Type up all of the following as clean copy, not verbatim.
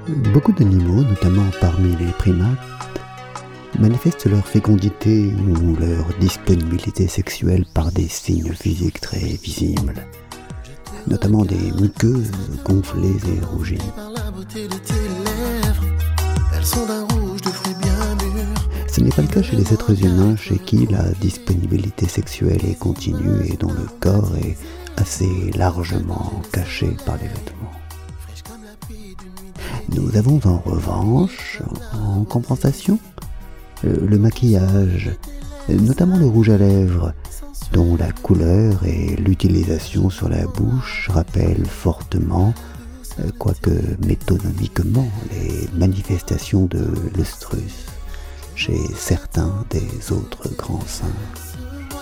Beaucoup d'animaux, notamment parmi les primates, manifestent leur fécondité ou leur disponibilité sexuelle par des signes physiques très visibles, notamment des muqueuses gonflées et rougies. Ce n'est pas le cas chez les êtres humains chez qui la disponibilité sexuelle est continue et dont le corps est assez largement caché par les vêtements. Nous avons en revanche, en compensation, le maquillage, notamment le rouge à lèvres, dont la couleur et l'utilisation sur la bouche rappellent fortement, quoique métonomiquement, les manifestations de l'œstrus chez certains des autres grands singes.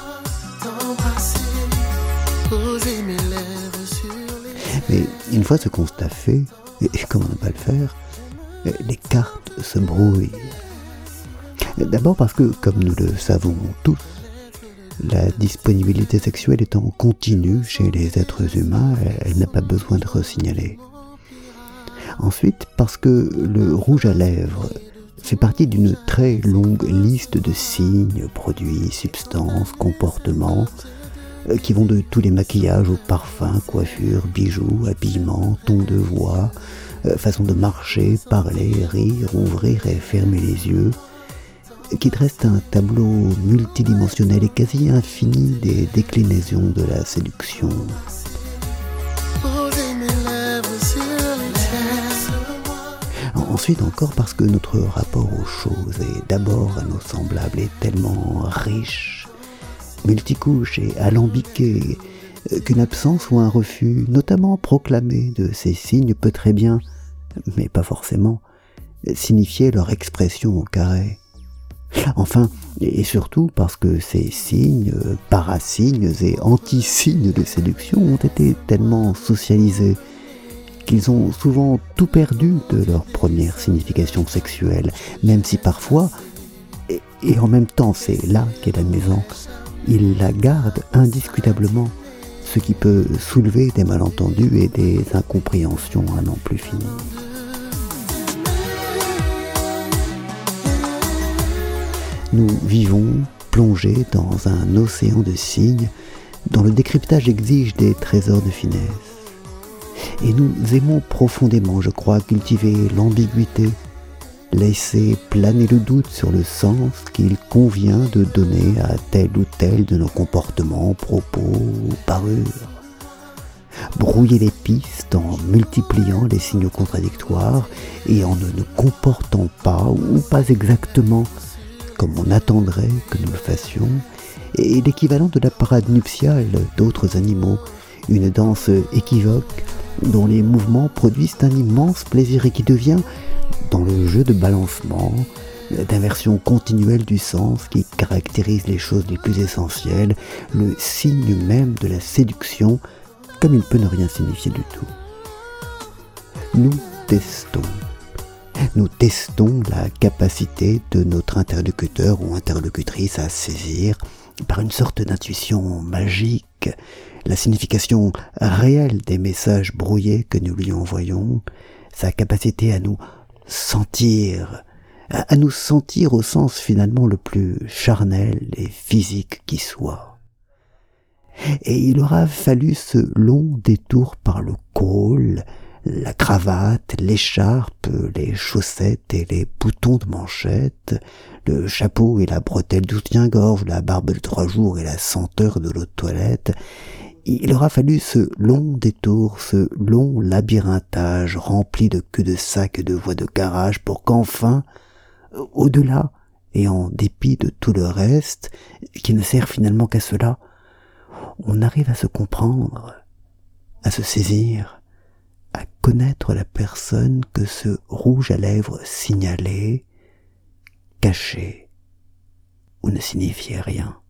Mais une fois ce constat fait, et comment ne pas le faire, les cartes se brouillent. D'abord parce que, comme nous le savons tous, la disponibilité sexuelle étant continue chez les êtres humains, elle n'a pas besoin de re-signaler. Ensuite, parce que le rouge à lèvres fait partie d'une très longue liste de signes, produits, substances, comportements, qui vont de tous les maquillages aux parfums, coiffures, bijoux, habillements, tons de voix, façon de marcher, parler, rire, ouvrir et fermer les yeux, qui dresse un tableau multidimensionnel et quasi infini des déclinaisons de la séduction. Ensuite encore parce que notre rapport aux choses et d'abord à nos semblables est tellement riche, multicouche et alambiqué, qu'une absence ou un refus, notamment proclamé de ces signes, peut très bien, mais pas forcément, signifier leur expression au carré. Enfin, et surtout parce que ces signes, parasignes et antisignes de séduction ont été tellement socialisés qu'ils ont souvent tout perdu de leur première signification sexuelle, même si parfois, et en même temps c'est là qu'est l'amusant, ils la gardent indiscutablement, ce qui peut soulever des malentendus et des incompréhensions à n'en plus finir. Nous vivons plongés dans un océan de signes dont le décryptage exige des trésors de finesse. Et nous aimons profondément, je crois, cultiver l'ambiguïté, laisser planer le doute sur le sens qu'il convient de donner à tel ou tel de nos comportements, propos ou parures. Brouiller les pistes en multipliant les signaux contradictoires et en ne nous comportant pas ou pas exactement comme on attendrait que nous le fassions, est l'équivalent de la parade nuptiale d'autres animaux, une danse équivoque dont les mouvements produisent un immense plaisir et qui devient, dans le jeu de balancement, d'inversion continuelle du sens qui caractérise les choses les plus essentielles, le signe même de la séduction, comme il peut ne rien signifier du tout. Nous testons la capacité de notre interlocuteur ou interlocutrice à saisir, par une sorte d'intuition magique, la signification réelle des messages brouillés que nous lui envoyons, sa capacité à nous sentir au sens finalement le plus charnel et physique qui soit. Et il aura fallu ce long détour par le col, la cravate, l'écharpe, les chaussettes et les boutons de manchette, le chapeau et la bretelle du soutien-gorge, la barbe de 3 jours et la senteur de l'eau de toilette. Il aura fallu ce long détour, ce long labyrinthages rempli de cul-de-sac et de voies de garage pour qu'enfin, au-delà et en dépit de tout le reste, qui ne sert finalement qu'à cela, on arrive à se comprendre, à se saisir, à connaître la personne que ce rouge à lèvres signalait, caché ou ne signifiait rien.